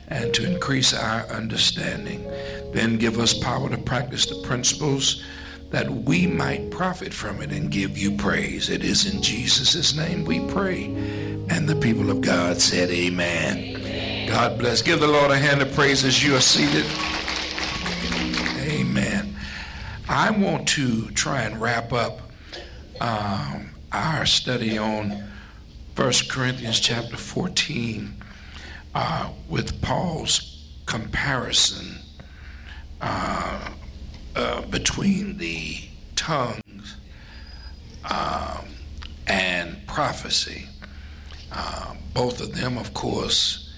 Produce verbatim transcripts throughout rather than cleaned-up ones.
and to increase our understanding. Then give us power to practice the principles that we might profit from it and give you praise. It is in Jesus' name we pray. And the people of God said amen. Amen. God bless. Give the Lord a hand of praise as you are seated. Amen. I want to try and wrap up um, our study on First Corinthians chapter fourteen uh, with Paul's comparison uh, uh, between the tongues um, and prophecy. Uh, both of them, of course,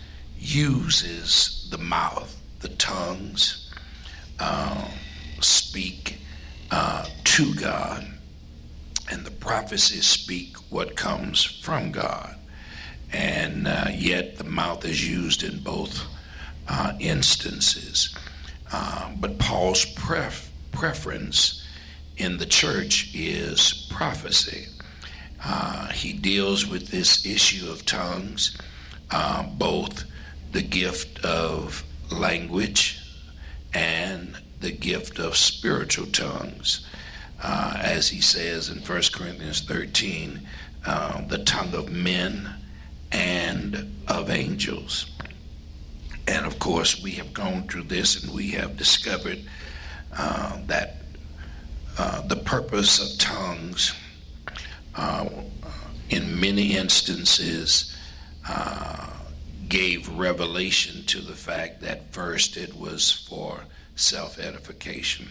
uses the mouth. The tongues uh, speak uh, to God, and the prophecies speak what comes from God. And uh, yet the mouth is used in both uh, instances. Uh, but Paul's pref- preference in the church is prophecy. Uh, he deals with this issue of tongues, uh, both the gift of language and the gift of spiritual tongues. Uh, as he says in First Corinthians thirteen, uh, the tongue of men and of angels. And of course, we have gone through this and we have discovered uh, that uh, the purpose of tongues uh, in many instances uh, gave revelation to the fact that first it was for self-edification.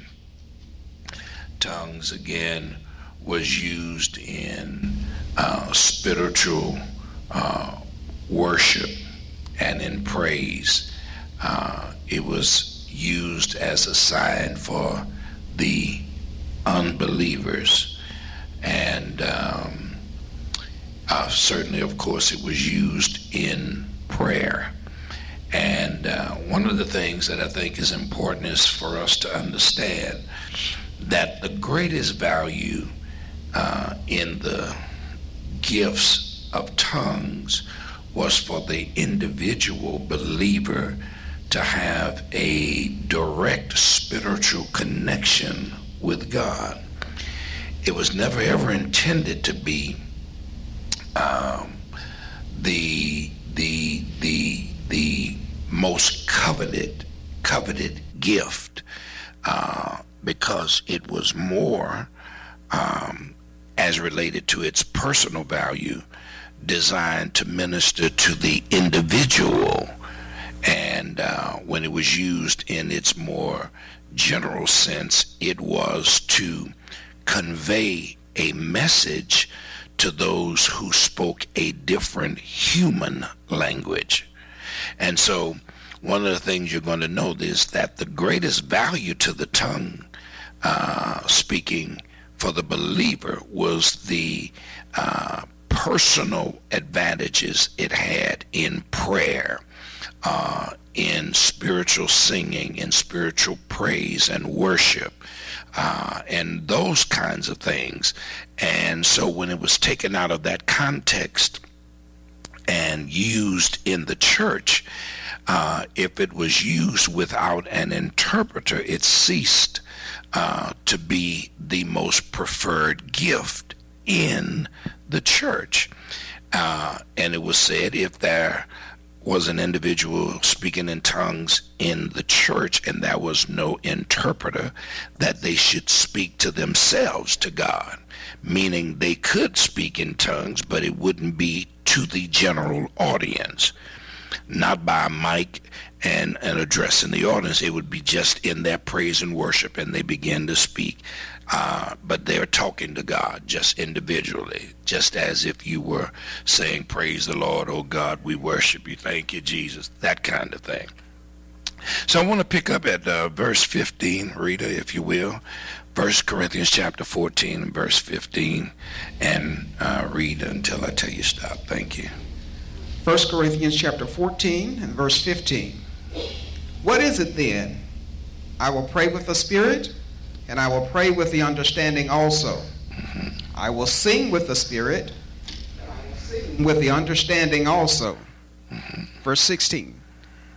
Tongues, again, was used in uh, spiritual uh, worship and in praise. Uh, it was used as a sign for the unbelievers. And um, uh, certainly, of course, it was used in prayer. And uh, one of the things that I think is important is for us to understand that the greatest value uh, in the gifts of tongues was for the individual believer to have a direct spiritual connection with God. It was never ever intended to be um, the the the the most coveted coveted gift, uh, because it was more um, as related to its personal value, designed to minister to the individual. And uh, when it was used in its more general sense, it was to convey a message to those who spoke a different human language. And so one of the things you're going to know is that the greatest value to the tongue uh, speaking for the believer was the uh, personal advantages it had in prayer, uh, in spiritual singing, in spiritual praise and worship, uh, and those kinds of things. And so when it was taken out of that context and used in the church, uh, if it was used without an interpreter, it ceased uh, to be the most preferred gift in the church. Uh, and it was said, if there was an individual speaking in tongues in the church and there was no interpreter, that they should speak to themselves to God, meaning they could speak in tongues, but it wouldn't be to the general audience, not by a mic and, and addressing the audience. It would be just in their praise and worship, and they begin to speak. Uh, but they're talking to God just individually, just as if you were saying, praise the Lord, oh God, we worship you, thank you, Jesus, that kind of thing. So I want to pick up at uh, verse fifteen, Rita, if you will, First Corinthians chapter fourteen and verse fifteen, and uh, read until I tell you stop. Thank you. First Corinthians chapter fourteen and verse fifteen. What is it then? I will pray with the Spirit, and I will pray with the understanding also. Mm-hmm. I will sing with the Spirit, and I will sing with the understanding also. Mm-hmm. Verse sixteen.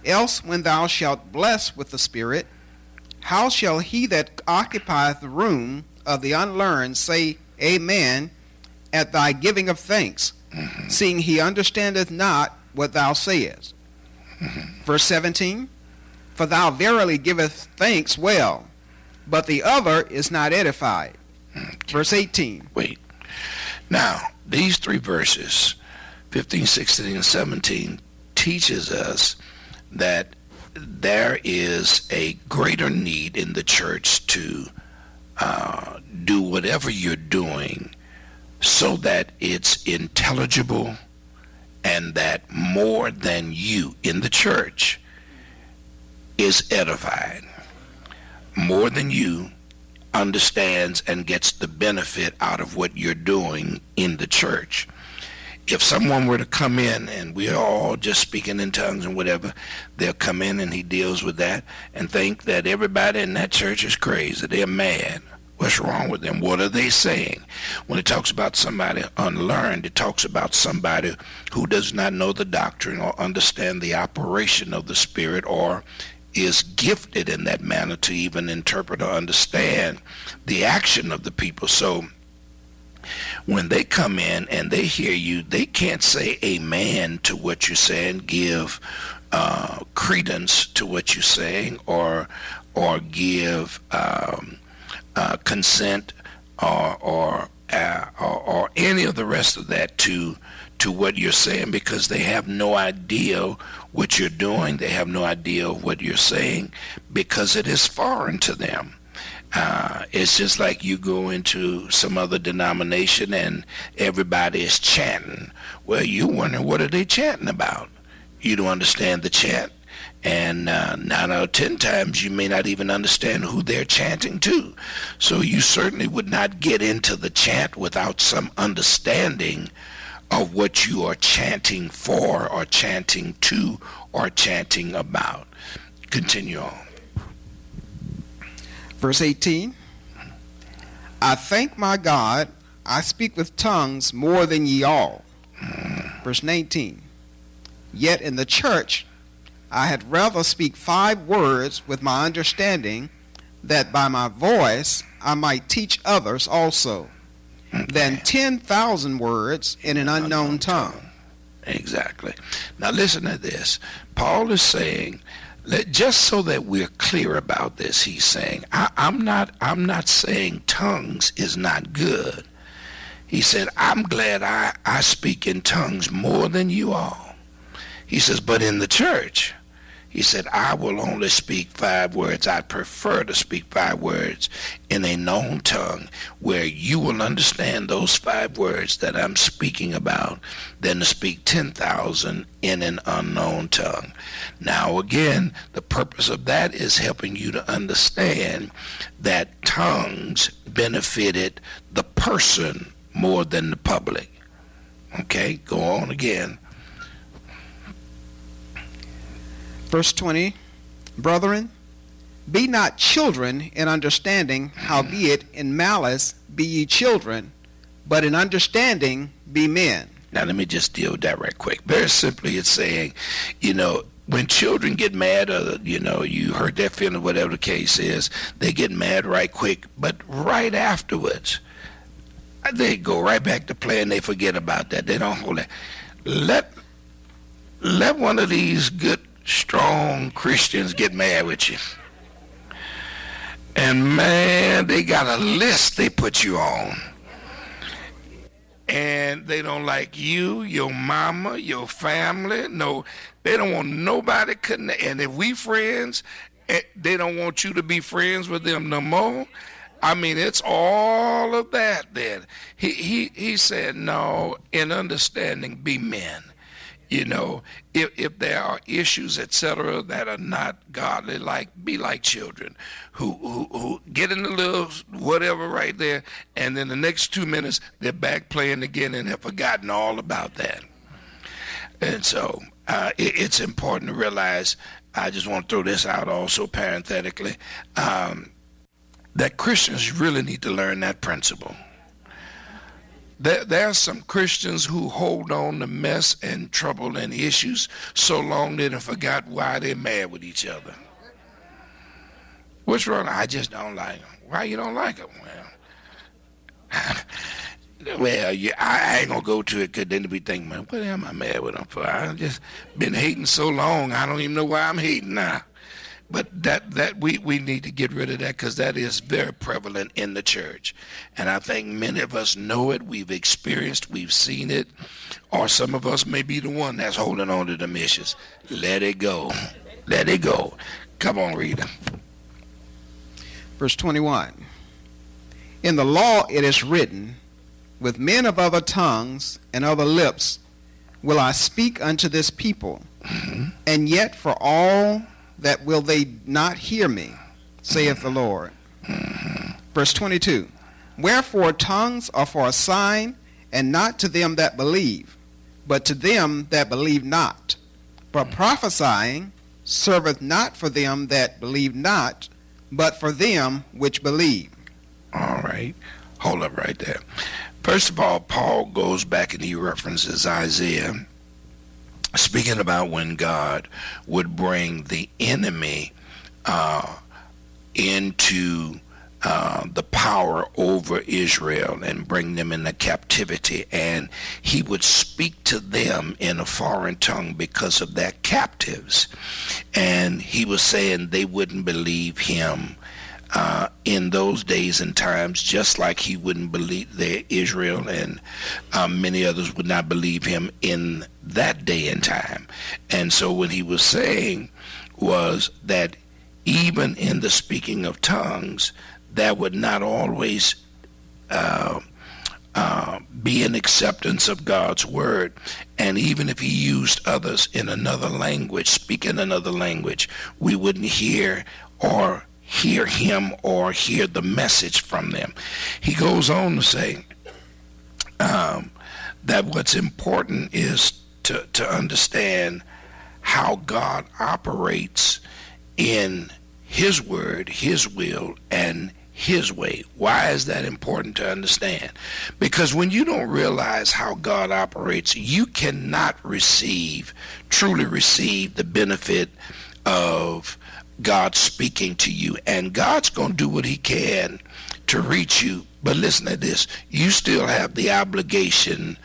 Else when thou shalt bless with the Spirit, how shall he that occupieth the room of the unlearned say Amen at thy giving of thanks, mm-hmm. seeing he understandeth not what thou sayest? Mm-hmm. Verse seventeen, for thou verily givest thanks well, but the other is not edified. Okay. Verse eighteen. Wait. Now, these three verses, fifteen, sixteen, and seventeen, teaches us that there is a greater need in the church to uh, do whatever you're doing so that it's intelligible and that more than you in the church is edified. More than you understands and gets the benefit out of what you're doing in the church. If someone were to come in and we're all just speaking in tongues and whatever, they'll come in and he deals with that and think that everybody in that church is crazy. They're mad. What's wrong with them? What are they saying? When it talks about somebody unlearned, it talks about somebody who does not know the doctrine or understand the operation of the Spirit or is gifted in that manner to even interpret or understand the action of the people. So when they come in and they hear you, they can't say amen to what you're saying, give uh, credence to what you're saying, or or give um, uh, consent or or, uh, or or any of the rest of that to to what you're saying, because they have no idea what you're doing. They have no idea of what you're saying because it is foreign to them. Uh, it's just like you go into some other denomination and everybody is chanting. Well, you wonder, what are they chanting about? You don't understand the chant. And uh, nine out of ten times you may not even understand who they're chanting to. So you certainly would not get into the chant without some understanding of what you are chanting for or chanting to or chanting about. Continue on. Verse eighteen, I thank my God, I speak with tongues more than ye all. Mm. Verse nineteen, yet in the church I had rather speak five words with my understanding, that by my voice I might teach others also, okay. than ten thousand words in an unknown, unknown tongue. tongue. Exactly. Now listen to this. Paul is saying, just so that we're clear about this, he's saying, I, I'm not I'm not saying tongues is not good. He said, I'm glad I, I speak in tongues more than you all. He says, but in the church, he said, I will only speak five words. I prefer to speak five words in a known tongue where you will understand those five words that I'm speaking about than to speak ten thousand in an unknown tongue. Now, again, the purpose of that is helping you to understand that tongues benefited the person more than the public. Okay, go on again. Verse twenty, brethren, be not children in understanding, howbeit in malice be ye children, but in understanding be men. Now let me just deal with that right quick. Very simply, it's saying, you know, when children get mad, or, you know, you hurt their feeling, whatever the case is, they get mad right quick, but right afterwards, they go right back to playing. They forget about that. They don't hold it. Let, let one of these good strong Christians get mad with you, and man, they got a list they put you on, and they don't like you, your mama, your family. No, they don't want nobody connect. And if we friends, they don't want you to be friends with them no more. I mean, it's all of that. Then he he he said, no, in understanding be men. You know, if, if there are issues, et cetera, that are not godly, like, be like children who, who, who get in the little whatever right there, and then the next two minutes, they're back playing again and have forgotten all about that. And so uh, it, it's important to realize, I just want to throw this out also parenthetically, um, that Christians really need to learn that principle. There, there are some Christians who hold on to mess and trouble and issues so long they done forgot why they're mad with each other. What's wrong? I just don't like them. Why you don't like them? Well, well, yeah, I ain't gonna go to it because then they'll be thinking, man, what am I mad with them for? I've just been hating so long, I don't even know why I'm hating now. But that, that we, we need to get rid of that because that is very prevalent in the church. And I think many of us know it, we've experienced, we've seen it, or some of us may be the one that's holding on to the issues. Let it go. Let it go. Come on, read it. Verse twenty-one. In the law it is written, with men of other tongues and other lips will I speak unto this people, mm-hmm. and yet for all that will they not hear me, saith the Lord. Mm-hmm. Verse twenty-two. Wherefore tongues are for a sign, and not to them that believe, but to them that believe not. But prophesying serveth not for them that believe not, but for them which believe. All right. Hold up right there. First of all, Paul goes back and he references Isaiah, speaking about when God would bring the enemy uh, into uh, the power over Israel and bring them into captivity. And he would speak to them in a foreign tongue because of their captives. And he was saying they wouldn't believe him Uh, in those days and times, just like he wouldn't believe their Israel, and um, many others would not believe him in that day and time. And so what he was saying was that even in the speaking of tongues, that would not always uh, uh, be an acceptance of God's word. And even if he used others in another language, speaking another language, we wouldn't hear or hear him or hear the message from them. He goes on to say um, that what's important is to, to understand how God operates in his word, his will, and his way. Why is that important to understand? Because when you don't realize how God operates, you cannot receive, truly receive the benefit of God speaking to you. And God's going to do what he can to reach you. But listen to this. You still have the obligation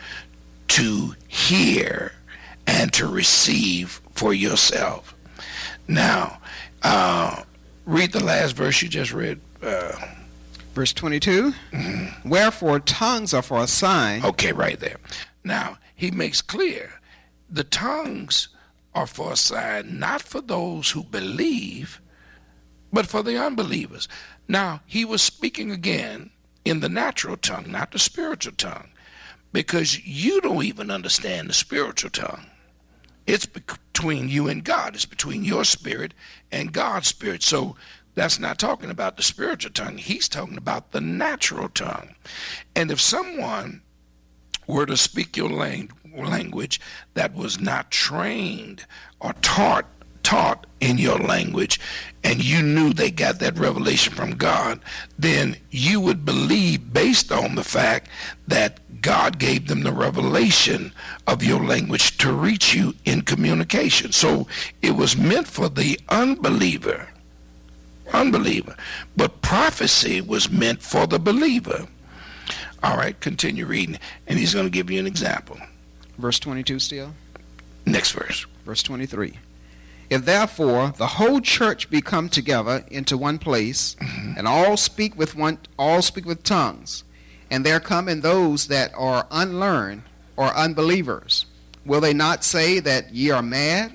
to hear and to receive for yourself. Now, uh, read the last verse you just read. Uh, Verse twenty-two. Mm-hmm. Wherefore tongues are for a sign. Okay, right there. Now, he makes clear the tongues are for a sign, not for those who believe, but for the unbelievers. Now, he was speaking again in the natural tongue, not the spiritual tongue, because you don't even understand the spiritual tongue. It's between you and God. It's between your spirit and God's spirit. So that's not talking about the spiritual tongue. He's talking about the natural tongue. And if someone were to speak your language, language that was not trained or taught taught in your language, and you knew they got that revelation from God, then you would believe based on the fact that God gave them the revelation of your language to reach you in communication. So it was meant for the unbeliever, unbeliever, but prophecy was meant for the believer. All right, continue reading, and he's going to give you an example. Verse twenty-two still? Next verse. Verse twenty-three. If therefore the whole church be come together into one place, mm-hmm. and all speak with one, all speak with tongues, and there come in those that are unlearned or unbelievers, will they not say that ye are mad?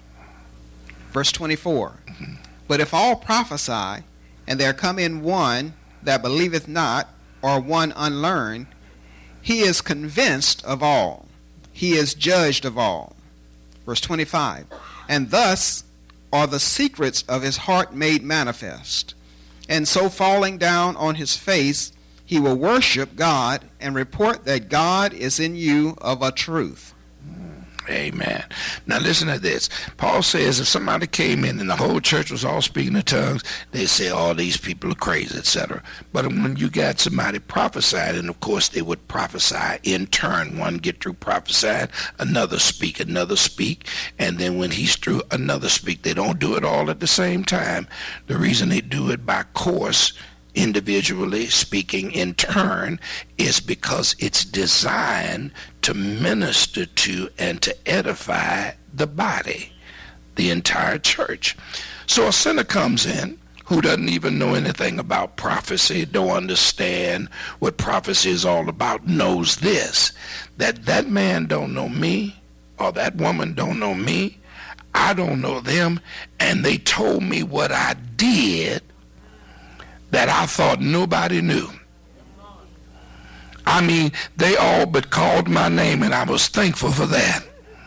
Verse twenty-four. Mm-hmm. But if all prophesy, and there come in one that believeth not, or one unlearned, he is convinced of all. He is judged of all. Verse twenty-five. And thus are the secrets of his heart made manifest. And so falling down on his face, he will worship God and report that God is in you of a truth. Amen. Now listen to this. Paul says if somebody came in and the whole church was all speaking in tongues, they say all these people are crazy, et cetera. But when you got somebody prophesied, and of course they would prophesy in turn, one get through prophesying, another speak, another speak, and then when he's through, another speak. They don't do it all at the same time. The reason they do it by course, individually speaking in turn, is because it's designed to minister to and to edify the body, the entire church. So a sinner comes in who doesn't even know anything about prophecy, don't understand what prophecy is all about, knows this, that that man don't know me, or that woman don't know me, I don't know them, and they told me what I did that I thought nobody knew. I mean, they all but called my name, and I was thankful for that.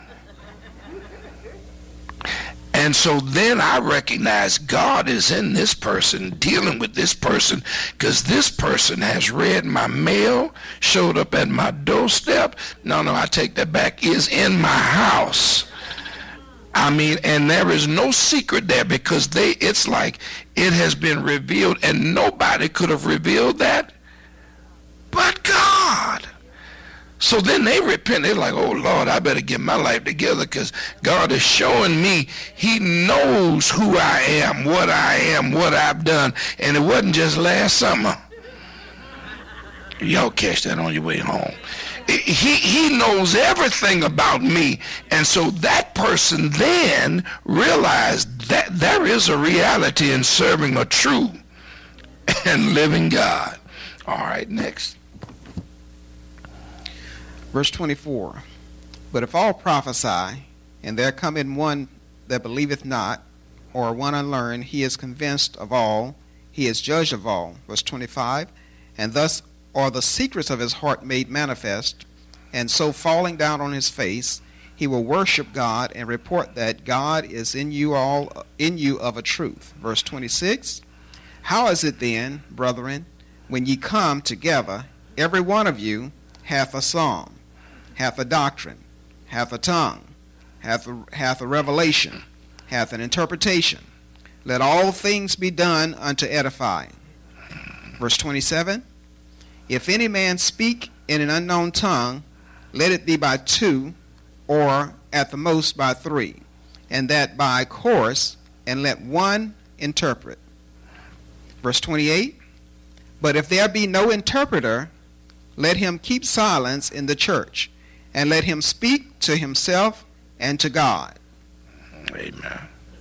And so then I recognized God is in this person, dealing with this person, because this person has read my mail, showed up at my doorstep. No, no, I take that back, is in my house. I mean, and there is no secret there, because they, it's like it has been revealed, and nobody could have revealed that but God. So then they repent. They're like, oh, Lord, I better get my life together, because God is showing me he knows who I am, what I am, what I've done. And it wasn't just last summer. Y'all catch that on your way home. He, he knows everything about me. And so that person then realized that there is a reality in serving a true and living God. All right, next. Verse twenty-four. But if all prophesy, and there come in one that believeth not, or one unlearned, he is convinced of all, he is judged of all. Verse twenty-five. And thus are the secrets of his heart made manifest, and so falling down on his face, he will worship God and report that God is in you all in you of a truth. Verse twenty-six. How is it then, brethren, when ye come together, every one of you hath a psalm, hath a doctrine, hath a tongue, hath a, hath a revelation, hath an interpretation? Let all things be done unto edifying. Verse twenty-seven. If any man speak in an unknown tongue, let it be by two, or at the most by three, and that by course, and let one interpret. Verse twenty-eight. But if there be no interpreter, let him keep silence in the church, and let him speak to himself and to God. Amen.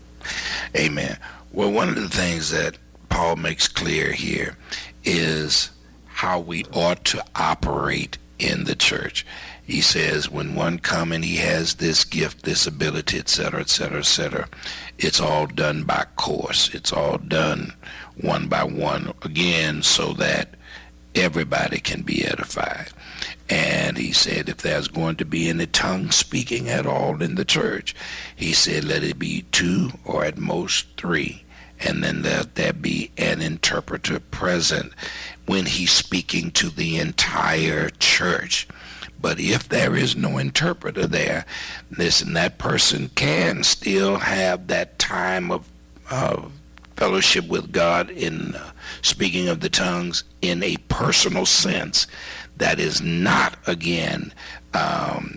Amen. Well, one of the things that Paul makes clear here is how we ought to operate in the church. He says when one come and he has this gift, this ability, et cetera, et cetera, et cetera, it's all done by course. It's all done one by one, again, so that everybody can be edified. And he said if there's going to be any tongue speaking at all in the church, he said let it be two or at most three. And then let there be an interpreter present when he's speaking to the entire church. But if there is no interpreter there, listen, that person can still have that time of uh, fellowship with God in uh, speaking of the tongues in a personal sense. That is not, again, um,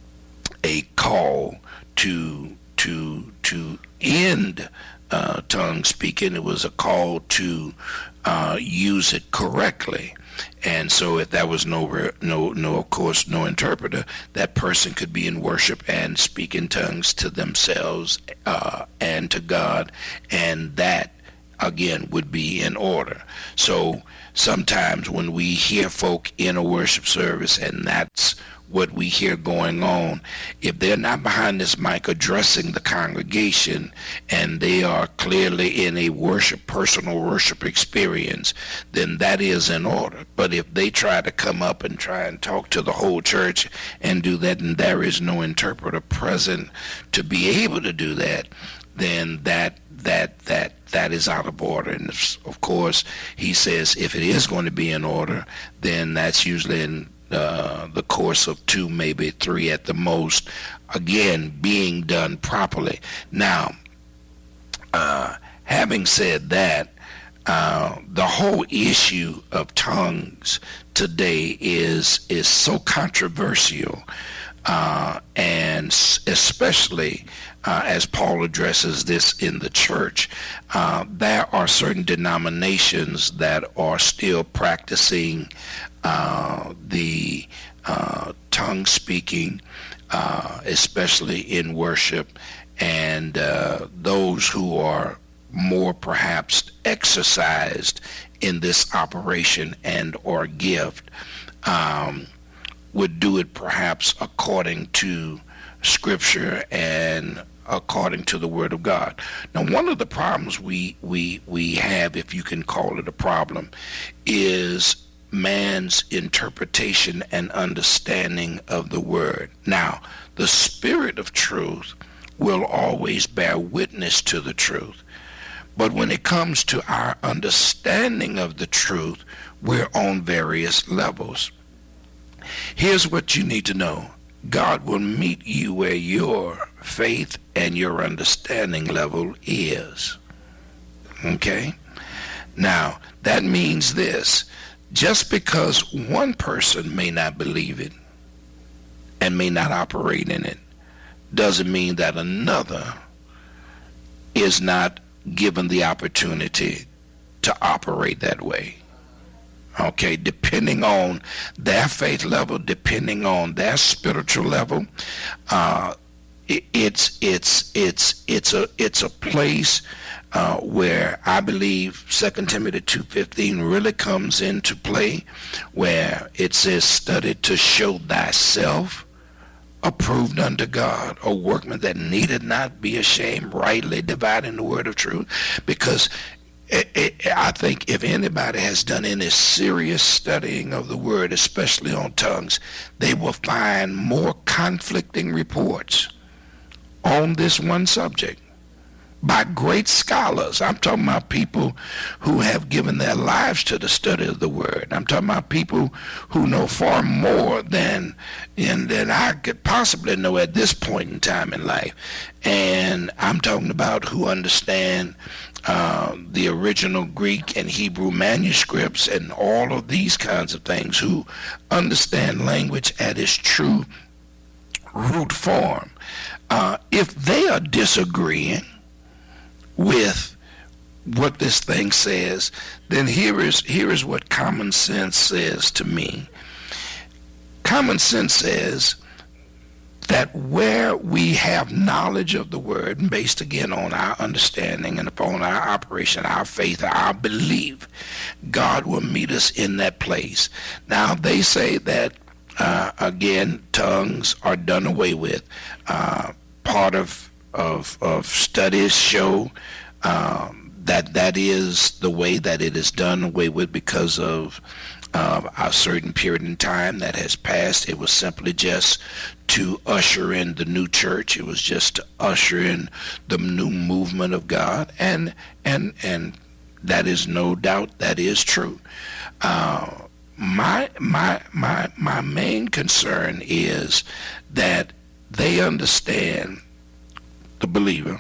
a call to to to end uh, tongue speaking. It was a call to uh, use it correctly. And so if there was no, no, no, of course, no interpreter, that person could be in worship and speak in tongues to themselves uh, and to God, and that, again, would be in order. So sometimes when we hear folk in a worship service, and that's what we hear going on, if they're not behind this mic addressing the congregation and they are clearly in a worship, personal worship experience, then that is in order. But if they try to come up and try and talk to the whole church and do that, and there is no interpreter present to be able to do that, then that that that that is out of order. And of course, he says if it is going to be in order, then that's usually in uh, the course of two, maybe three at the most, again, being done properly. Now, uh, having said that, uh, the whole issue of tongues today is is so controversial, uh, and especially uh, as Paul addresses this in the church, uh, there are certain denominations that are still practicing uh, the uh, tongue speaking, uh, especially in worship, and uh, those who are more perhaps exercised in this operation and or gift um, would do it perhaps according to Scripture and according to the Word of God. Now, one of the problems we we we have, if you can call it a problem, is man's interpretation and understanding of the Word. Now, the Spirit of truth will always bear witness to the truth. But when it comes to our understanding of the truth, we're on various levels. Here's what you need to know. God will meet you where your faith and your understanding level is. Okay? Now, that means this. Just because one person may not believe it and may not operate in it, doesn't mean that another is not given the opportunity to operate that way. Okay, depending on their faith level, depending on their spiritual level, uh, it, it's it's it's it's a it's a place uh, where I believe Second Timothy two fifteen really comes into play, where it says, "Study to show thyself approved unto God, a workman that needed not be ashamed, rightly dividing the word of truth." Because it, it, I think if anybody has done any serious studying of the word, especially on tongues, they will find more conflicting reports on this one subject by great scholars. I'm talking about people who have given their lives to the study of the word. I'm talking about people who know far more than, and, than I could possibly know at this point in time in life. And I'm talking about who understand uh, the original Greek and Hebrew manuscripts and all of these kinds of things, who understand language at its true root form. Uh, if they are disagreeing with what this thing says, then here is here is what common sense says to me. Common sense says that where we have knowledge of the word, based again on our understanding and upon our operation, our faith, our belief, God will meet us in that place. Now, they say that uh, again, tongues are done away with. Uh, part of Of, of studies show um, that that is the way that it is done away with because of uh, a certain period in time that has passed. It was simply just to usher in the new church. It was just to usher in the new movement of God, and and and that is no doubt, that is true. Uh, my my my my main concern is that they understand, the believer,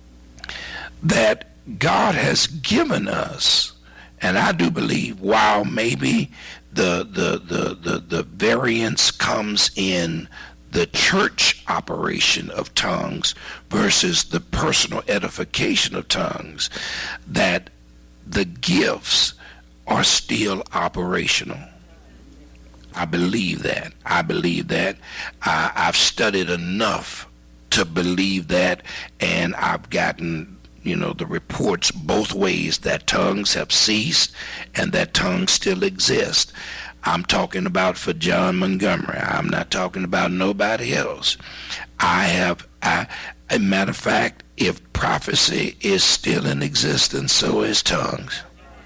that God has given us, and I do believe, while maybe the the the the, the variance comes in the church operation of tongues versus the personal edification of tongues, that the gifts are still operational. I believe that. I believe that. I, I've studied enough to believe that, and I've gotten, you know, the reports both ways, that tongues have ceased and that tongues still exist. I'm talking about for John Montgomery. I'm not talking about nobody else. I have, I, a matter of fact, if prophecy is still in existence, so is tongues.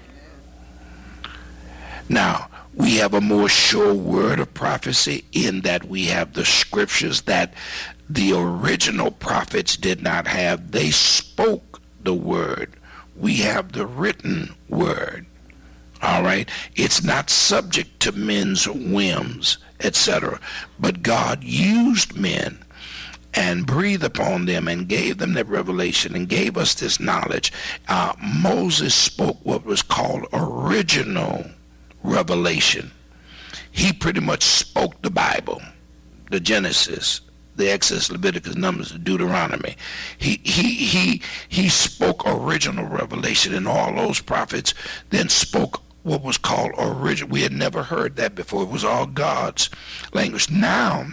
Now, we have a more sure word of prophecy in that we have the scriptures that the original prophets did not have. They spoke the word. We have the written word. All right, it's not subject to men's whims, et cetera. But God used men and breathed upon them and gave them that revelation and gave us this knowledge. Uh, Moses spoke what was called original revelation. He pretty much spoke the Bible, the Genesis, the Exodus, Leviticus, Numbers, Deuteronomy. He he he he spoke original revelation, and all those prophets then spoke what was called original. We had never heard that before. It was all God's language. Now,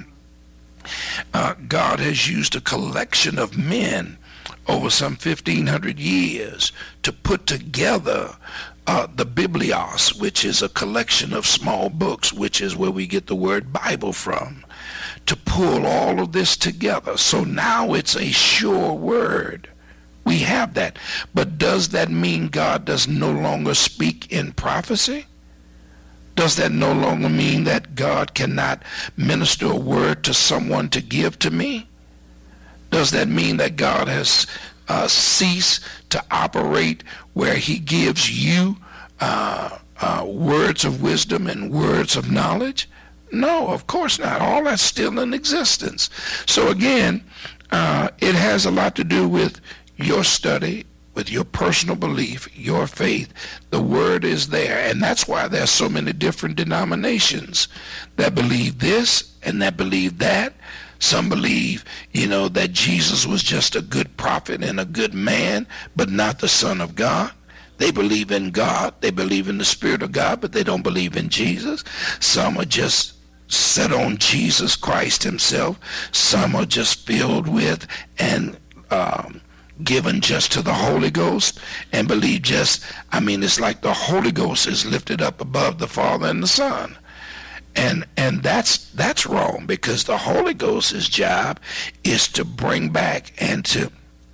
uh, God has used a collection of men over some fifteen hundred years to put together uh, the Biblios, which is a collection of small books, which is where we get the word Bible from, to pull all of this together. So now it's a sure word. We have that. But does that mean God does no longer speak in prophecy? Does that no longer mean that God cannot minister a word to someone to give to me? Does that mean that God has uh, ceased to operate where he gives you uh, uh, words of wisdom and words of knowledge? No, of course not. All that's still in existence. So again, uh, it has a lot to do with your study, with your personal belief, your faith. The word is there, and that's why there's so many different denominations that believe this and that believe that. Some believe, you know, that Jesus was just a good prophet and a good man, but not the Son of God. They believe in God, they believe in the Spirit of God, but they don't believe in Jesus. Some are just set on Jesus Christ himself. Some are just filled with and um, given just to the Holy Ghost and believe just, I mean, it's like the Holy Ghost is lifted up above the Father and the Son. And and that's that's wrong, because the Holy Ghost's job is to bring back and to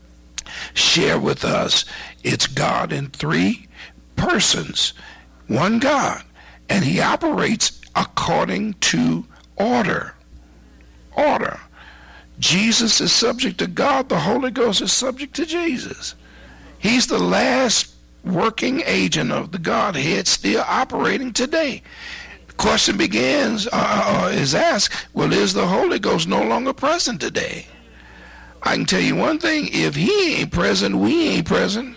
share with us it's God in three persons, one God, and he operates according to order. Order. Jesus is subject to God. The Holy Ghost is subject to Jesus. He's the last working agent of the Godhead still operating today. The question begins, uh, is asked, well, is the Holy Ghost no longer present today? I can tell you one thing, if he ain't present, we ain't present.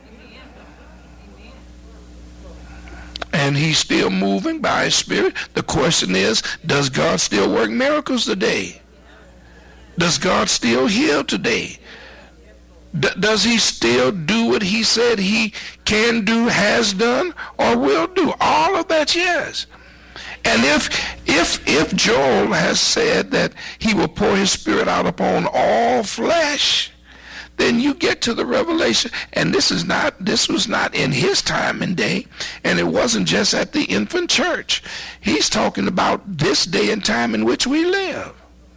And he's still moving by his Spirit. The question is, does God still work miracles today? Does God still heal today? D- does he still do what he said he can do, has done, or will do? All of that, yes. And if if if Joel has said that he will pour his Spirit out upon all flesh, then you get to the revelation, and this is not this was not in his time and day, and it wasn't just at the infant church. He's talking about this day and time in which we live.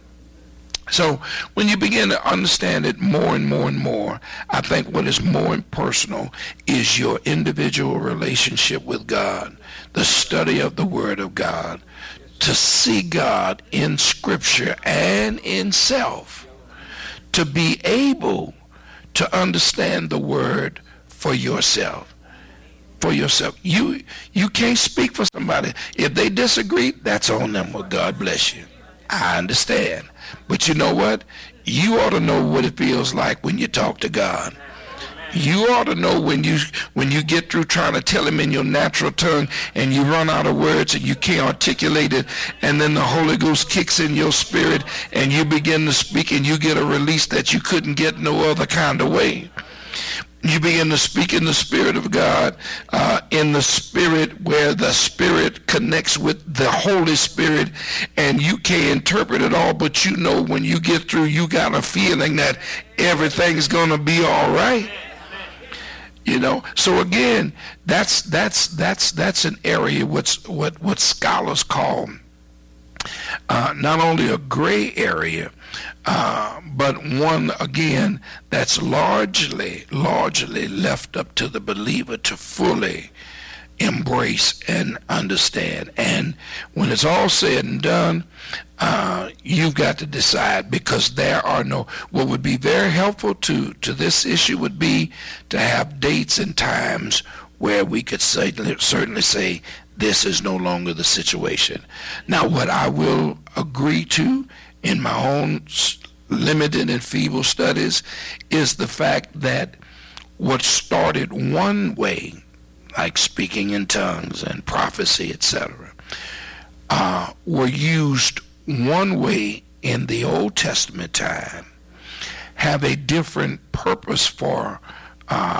So when you begin to understand it more and more and more, I think what is more personal is your individual relationship with God, the study of the Word of God, to see God in Scripture and in self, to be able to understand the Word for yourself. For yourself. You you can't speak for somebody. If they disagree, that's on them. Well, God bless you. I understand. But you know what? You ought to know what it feels like when you talk to God. You ought to know when you when you get through trying to tell him in your natural tongue and you run out of words and you can't articulate it, and then the Holy Ghost kicks in your spirit and you begin to speak and you get a release that you couldn't get no other kind of way. You begin to speak in the Spirit of God, uh, in the Spirit where the Spirit connects with the Holy Spirit, and you can't interpret it all, but you know when you get through, you got a feeling that everything's going to be all right. You know, so again, that's that's that's that's an area what's what what scholars call uh, not only a gray area, uh, but one again that's largely largely left up to the believer to fully embrace and understand. And when it's all said and done, uh, you've got to decide, because there are no, what would be very helpful to, to this issue would be to have dates and times where we could say, certainly say this is no longer the situation. Now, what I will agree to in my own limited and feeble studies is the fact that what started one way, like speaking in tongues and prophecy, et cetera, uh, were used one way in the Old Testament time, have a different purpose for uh,